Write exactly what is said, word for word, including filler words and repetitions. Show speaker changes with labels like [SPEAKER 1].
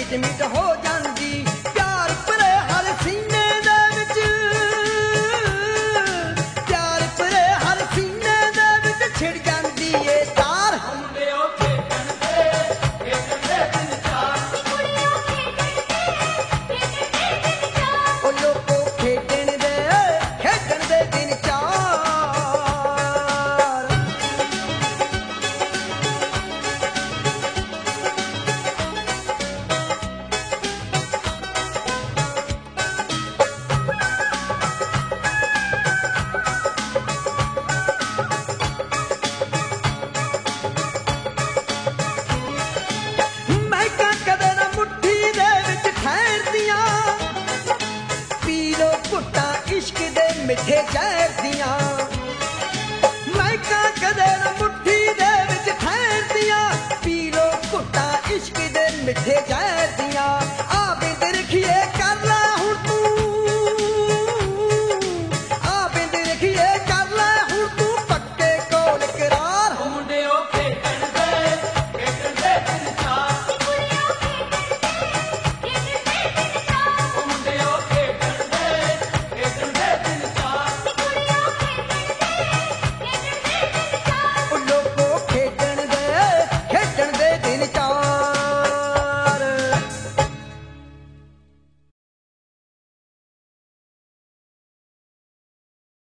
[SPEAKER 1] ਮਿੱਟ ਮਿੱਟ ਹੋ ਜਾਂਦੀ ਪਿਆਰ ਭਰੇ ਹਰ ਸੀਨੇ ਦੇ ਵਿੱਚ ਪਿਆਰ ਭਰੇ ਹਰ ਸੀਨੇ ਦੇ ਵਿੱਚ ਛਿੜ ਜਾਂਦੀ ਏ ਤਾਰ
[SPEAKER 2] ਮੁੰਡਿਓ ਖੇਡਣ ਦੇ ਖੇਡਣ ਦੇ ਦਿਨ ਚਾਰ
[SPEAKER 3] ਕੁੜੀਆਂ ਖੇਡਣ ਦੇ ਖੇਡਣ ਦੇ ਦਿਨ ਚਾਰ
[SPEAKER 1] ਉਹ ਲੋਕੋ ਖੇਡਣ ਦੇ ਖੇਡਣ ਦੇ ਦਿਨ ਚਾਰ ਮਹਿਕਾਂ ਕਦੇ ਨਾ ਮੁੱਠੀ ਦੇ ਵਿੱਚ ਠਹਿਰਦੀਆਂ ਪੀ ਲੋ ਘੁੱਟਾਂ ਇਸ਼ਕ ਦੇ ਮਿੱਠੇ ਜ਼ਹਿਰ ਦੀਆਂ ਮਹਿਕਾਂ ਕਦੇ ਨਾ ਮੁੱਠੀ ਦੇ ਵਿੱਚ ਠਹਿਰਦੀਆਂ ਪੀ ਲੋ ਘੁੱਟਾਂ ਇਸ਼ਕ ਦੇ ਮਿੱਠੇ ਜ਼ਹਿਰ